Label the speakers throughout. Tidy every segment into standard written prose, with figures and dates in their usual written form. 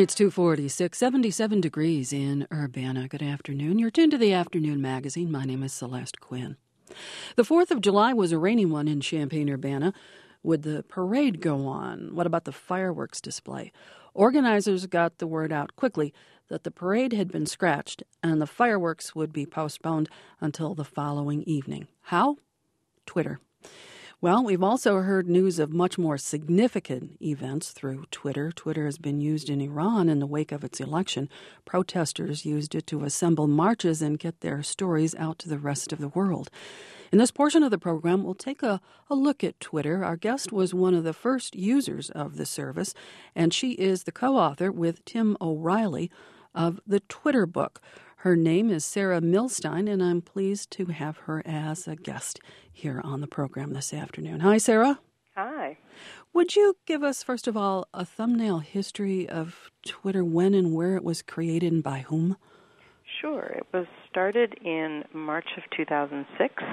Speaker 1: It's 2:46, 77 degrees in Urbana. Good afternoon. You're tuned to the Afternoon Magazine. My name is Celeste Quinn. The 4th of July was a rainy one in Champaign-Urbana. Would the parade go on? What about the fireworks display? Organizers got the word out quickly that the parade had been scratched and the fireworks would be postponed until the following evening. How? Twitter. Well, we've also heard news of much more significant events through Twitter. Twitter has been used in Iran in the wake of its election. Protesters used it to assemble marches and get their stories out to the rest of the world. In this portion of the program, we'll take a look at Twitter. Our guest was one of the first users of the service, and she is the co-author with Tim O'Reilly of the Twitter book. Her name is Sarah Milstein, and I'm pleased to have her as a guest here on the program this afternoon. Hi, Sarah.
Speaker 2: Hi.
Speaker 1: Would you give us, first of all, a thumbnail history of Twitter, when and where it was created and by whom?
Speaker 2: Sure. It was started in March of 2006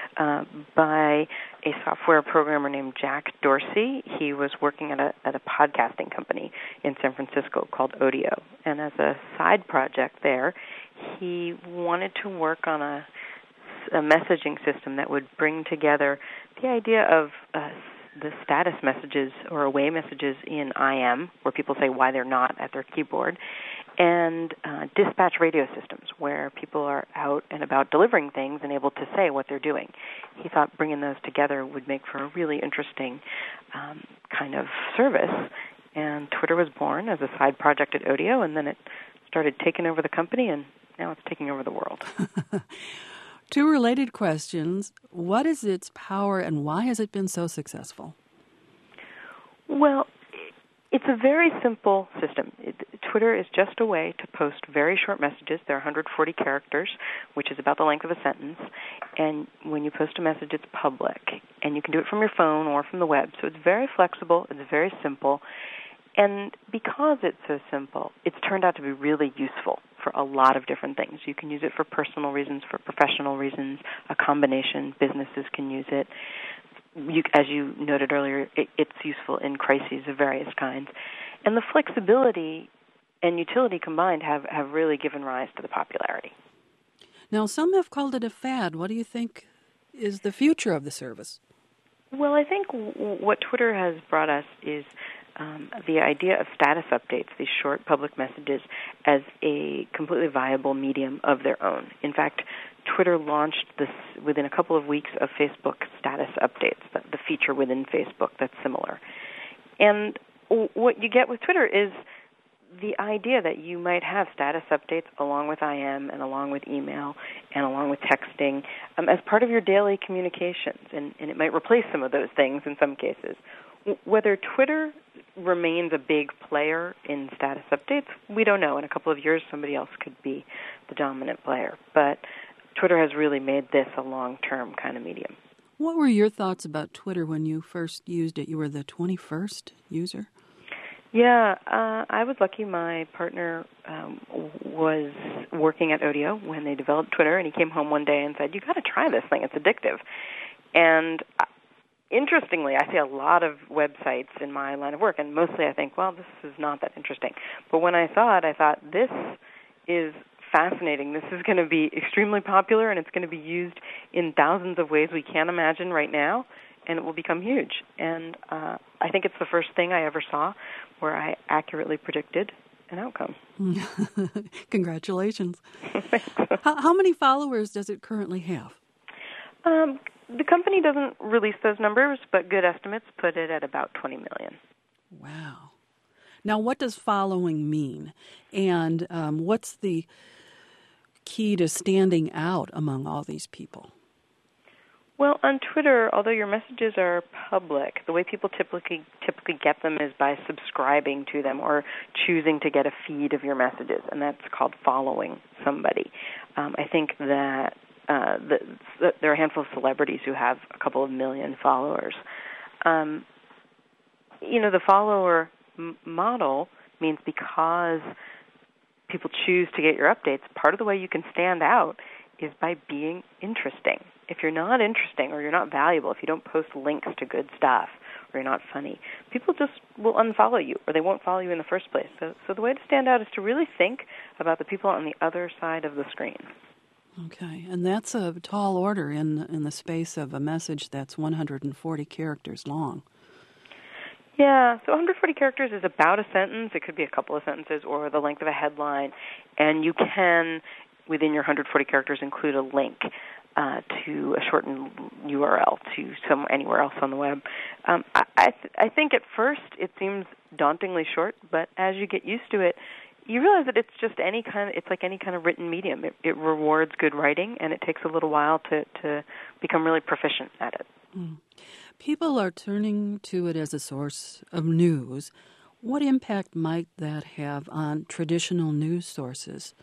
Speaker 2: by a software programmer named Jack Dorsey. He was working at a podcasting company in San Francisco called Odeo. And as a side project there, he wanted to work on a messaging system that would bring together the idea of the status messages or away messages in IM, where people say why they're not at their keyboard, and dispatch radio systems where people are out and about delivering things and able to say what they're doing. He thought bringing those together would make for a really interesting kind of service. And Twitter was born as a side project at Odeo, and then it started taking over the company, and now it's taking over the world.
Speaker 1: Two related questions. What is its power, and why has it been so successful?
Speaker 2: Well, it's a very simple system. Twitter is just a way to post very short messages. They're 140 characters, which is about the length of a sentence. And when you post a message, it's public. And you can do it from your phone or from the web. So it's very flexible. It's very simple. And because it's so simple, it's turned out to be really useful for a lot of different things. You can use it for personal reasons, for professional reasons, a combination. Businesses can use it. As you noted earlier, it's useful in crises of various kinds. And the flexibility and utility combined have really given rise to the popularity.
Speaker 1: Now, some have called it a fad. What do you think is the future of the service?
Speaker 2: Well, I think what Twitter has brought us is the idea of status updates, these short public messages, as a completely viable medium of their own. In fact, Twitter launched this within a couple of weeks of Facebook status updates, the feature within Facebook that's similar. And what you get with Twitter is the idea that you might have status updates along with IM and along with email and along with texting as part of your daily communications, and it might replace some of those things in some cases. Whether Twitter remains a big player in status updates, we don't know. In a couple of years, somebody else could be the dominant player. But Twitter has really made this a long-term kind of medium.
Speaker 1: What were your thoughts about Twitter when you first used it? You were the 21st user?
Speaker 2: Yeah, I was lucky. My partner was working at Odeo when they developed Twitter, and he came home one day and said, "You got to try this thing. It's addictive." And interestingly, I see a lot of websites in my line of work, and mostly I think, well, this is not that interesting. But when I saw it, I thought, this is fascinating. This is going to be extremely popular, and it's going to be used in thousands of ways we can't imagine right now, and it will become huge. And I think it's the first thing I ever saw where I accurately predicted an outcome.
Speaker 1: Congratulations. How many followers does it currently have?
Speaker 2: The company doesn't release those numbers, but good estimates put it at about 20 million.
Speaker 1: Wow. Now, what does following mean? And what's the key to standing out among all these people?
Speaker 2: Well, on Twitter, although your messages are public, the way people typically get them is by subscribing to them or choosing to get a feed of your messages, and that's called following somebody. I think that there are a handful of celebrities who have a couple of million followers. The follower model means because people choose to get your updates, part of the way you can stand out is by being interesting. If you're not interesting or you're not valuable, if you don't post links to good stuff, or you're not funny, people just will unfollow you, or they won't follow you in the first place. So the way to stand out is to really think about the people on the other side of the screen.
Speaker 1: Okay, and that's a tall order in the space of a message that's 140 characters long.
Speaker 2: Yeah, so 140 characters is about a sentence. It could be a couple of sentences or the length of a headline, and you can, within your 140 characters, include a link to a shortened URL to anywhere else on the web. I think at first it seems dauntingly short, but as you get used to it, you realize that it's like any kind of written medium. It rewards good writing, and it takes a little while to become really proficient at it.
Speaker 1: Mm. People are turning to it as a source of news. What impact might that have on traditional news sources?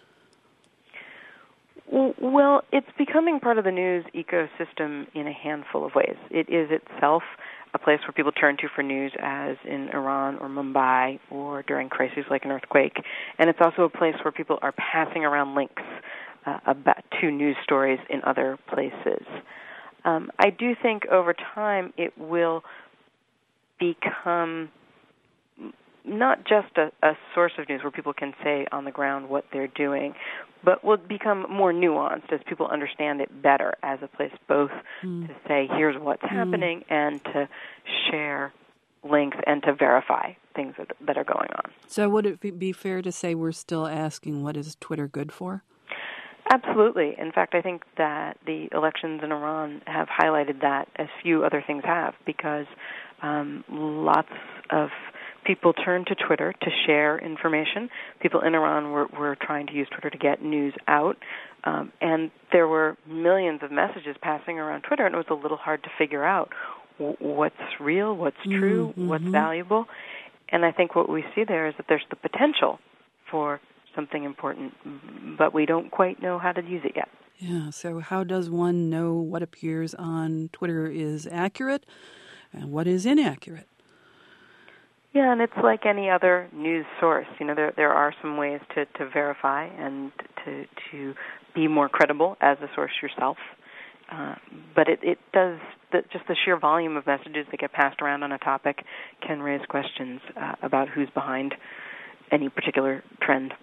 Speaker 2: Well, it's becoming part of the news ecosystem in a handful of ways. It is itself a place where people turn to for news, as in Iran or Mumbai or during crises like an earthquake. And it's also a place where people are passing around links to news stories in other places. I do think over time it will become not just a source of news where people can say on the ground what they're doing, but will become more nuanced as people understand it better as a place both to say here's what's happening and to share links and to verify things that are going on.
Speaker 1: So would it be fair to say we're still asking what is Twitter good for?
Speaker 2: Absolutely. In fact, I think that the elections in Iran have highlighted that as few other things have, because lots of people turned to Twitter to share information. People in Iran were trying to use Twitter to get news out, and there were millions of messages passing around Twitter, and it was a little hard to figure out what's real, what's true, what's valuable. And I think what we see there is that there's the potential for something important, but we don't quite know how to use it yet.
Speaker 1: Yeah, so how does one know what appears on Twitter is accurate and what is inaccurate?
Speaker 2: Yeah, and it's like any other news source. You know, there are some ways to verify and to be more credible as a source yourself. But it does, just the sheer volume of messages that get passed around on a topic can raise questions about who's behind any particular trend.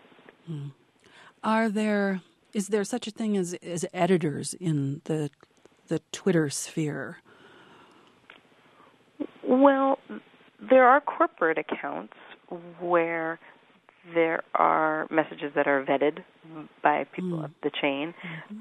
Speaker 1: Is there such a thing as editors in the Twitter sphere?
Speaker 2: Well, there are corporate accounts where there are messages that are vetted by people up the chain,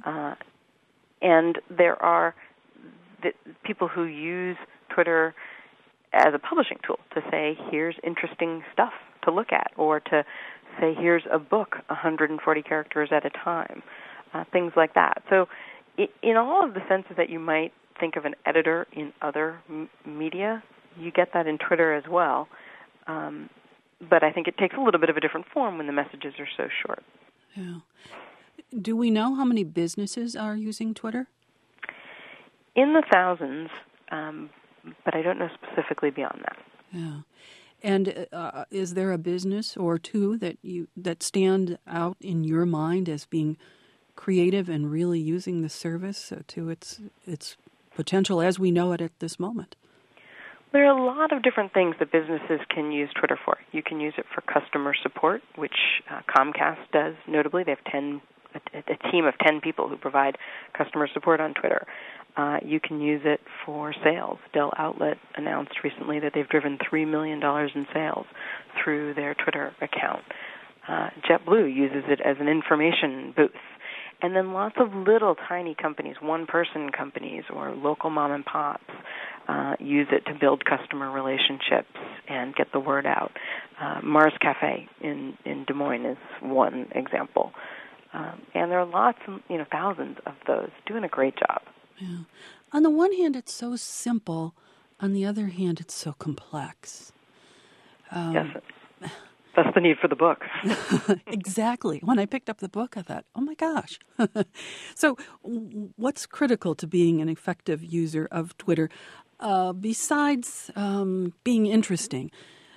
Speaker 2: and there are people who use Twitter as a publishing tool to say, here's interesting stuff to look at, or to say, here's a book, 140 characters at a time, things like that. So in all of the senses that you might think of an editor in other media, you get that in Twitter as well. But I think it takes a little bit of a different form when the messages are so short.
Speaker 1: Yeah. Do we know how many businesses are using Twitter?
Speaker 2: In the thousands, but I don't know specifically beyond that.
Speaker 1: Yeah. And is there a business or two that stand out in your mind as being creative and really using the service to its potential as we know it at this moment?
Speaker 2: There are a lot of different things that businesses can use Twitter for. You can use it for customer support, which Comcast does, notably. They have a team of 10 people who provide customer support on Twitter. You can use it for sales. Dell Outlet announced recently that they've driven $3 million in sales through their Twitter account. JetBlue uses it as an information booth. And then lots of little tiny companies, one-person companies or local mom and pops use it to build customer relationships and get the word out. Mars Cafe in Des Moines is one example. And there are lots, thousands of those doing a great job.
Speaker 1: Yeah. On the one hand, it's so simple. On the other hand, it's so complex.
Speaker 2: Yes. That's the need for the book.
Speaker 1: Exactly. When I picked up the book, I thought, oh, my gosh. So what's critical to being an effective user of Twitter besides being interesting?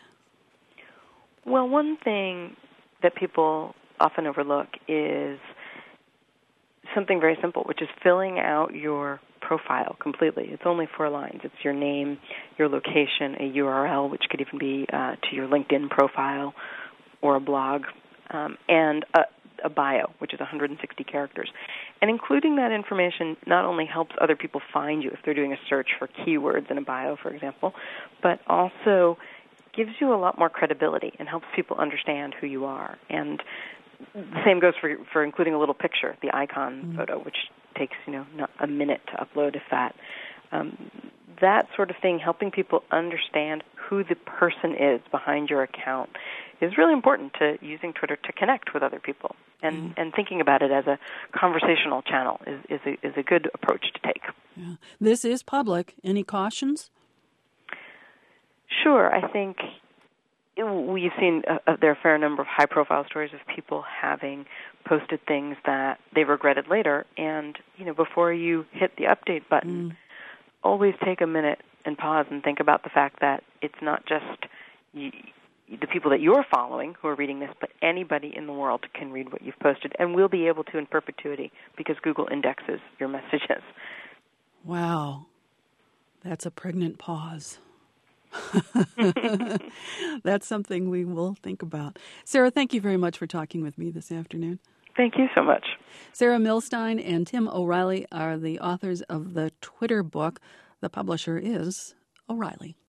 Speaker 2: Well, one thing that people often overlook is something very simple, which is filling out your profile completely. It's only 4 lines. It's your name, your location, a URL, which could even be to your LinkedIn profile or a blog, and a bio, which is 160 characters. And including that information not only helps other people find you if they're doing a search for keywords in a bio, for example, but also gives you a lot more credibility and helps people understand who you are. And the same goes for including a little picture, the icon photo, which takes not a minute to upload, if that. That sort of thing, helping people understand who the person is behind your account, is really important to using Twitter to connect with other people. And thinking about it as a conversational channel is a good approach to take.
Speaker 1: Yeah. This is public. Any cautions?
Speaker 2: Sure. I think we've seen there are a fair number of high-profile stories of people having posted things that they regretted later. And, before you hit the update button, always take a minute and pause and think about the fact that it's not just the people that you're following who are reading this, but anybody in the world can read what you've posted and will be able to in perpetuity because Google indexes your messages.
Speaker 1: Wow. That's a pregnant pause. That's something we will think about. Sarah, thank you very much for talking with me this afternoon.
Speaker 2: Thank you so much.
Speaker 1: Sarah Milstein and Tim O'Reilly are the authors of the Twitter book. The publisher is O'Reilly.